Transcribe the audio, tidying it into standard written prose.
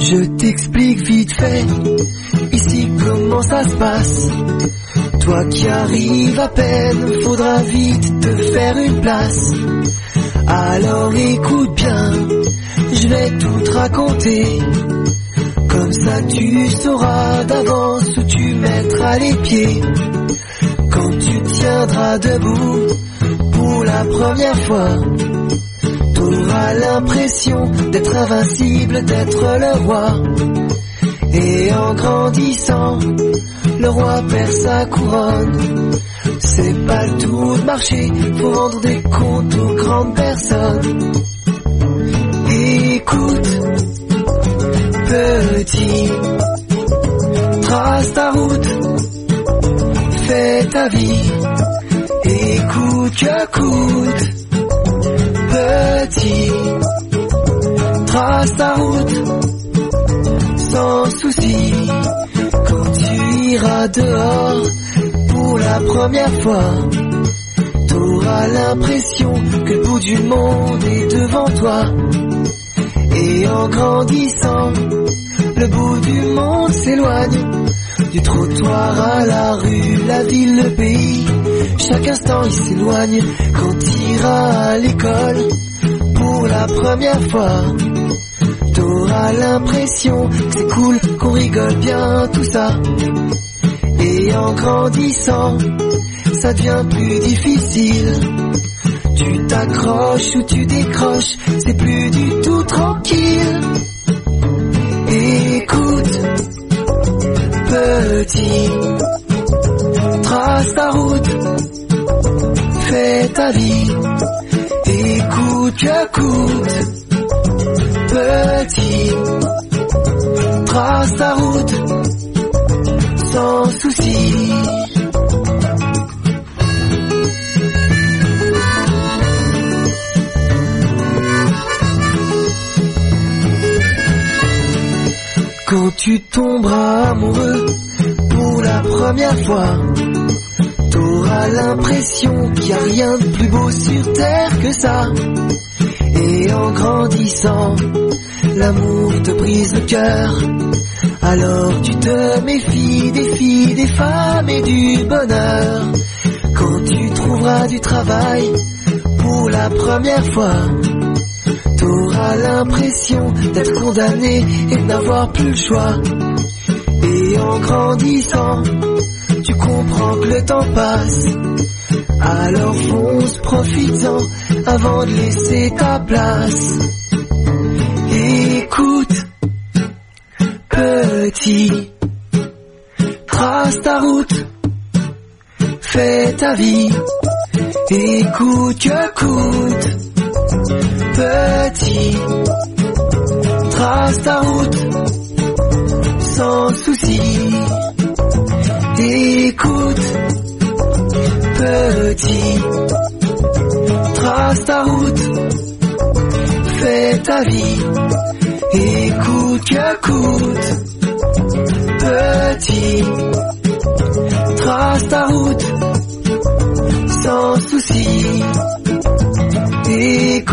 Je t'explique vite fait, ici comment ça se passe. Toi qui arrives à peine, faudra vite te faire une place. Alors écoute bien, je vais tout te raconter. Comme ça tu sauras d'avance où tu mettras les pieds. Quand tu tiendras debout pour la première fois, t'auras l'impression d'être invincible, d'être le roi. Et en grandissant, le roi perd sa couronne. C'est pas le tout de marché, faut rendre des comptes aux grandes personnes. Écoute, petit, trace ta route, fais ta vie, écoute que coûte. Petit, trace ta route, sans souci. Quand tu iras dehors pour la première fois, t'auras l'impression que le bout du monde est devant toi. Et en grandissant, le bout du monde s'éloigne. Du trottoir à la rue, la ville, le pays, chaque instant il s'éloigne. Quand t'iras à l'école pour la première fois, t'auras l'impression que c'est cool, qu'on rigole bien, tout ça. Et en grandissant, ça devient plus difficile. Tu t'accroches ou tu décroches, c'est plus du tout tranquille. Écoute, petit, trace ta route, fais ta vie, écoute que coûte. Petit, trace ta route, sans souci. Quand tu tomberas amoureux pour la première fois, t'auras l'impression qu'il n'y a rien de plus beau sur terre que ça. Et en grandissant, l'amour te brise le cœur. Alors tu te méfies des filles, des femmes et du bonheur. Quand tu trouveras du travail pour la première fois, t'auras l'impression d'être condamné et de n'avoir plus le choix. Et en grandissant, tu comprends que le temps passe. Alors fonce, profites-en avant de laisser ta place. Écoute, petit, trace ta route, fais ta vie, écoute que coûte. Petit, trace ta route, sans souci. Écoute, petit, trace ta route, fais ta vie, écoute que coûte. Petit, trace ta route, sans souci. Écoute,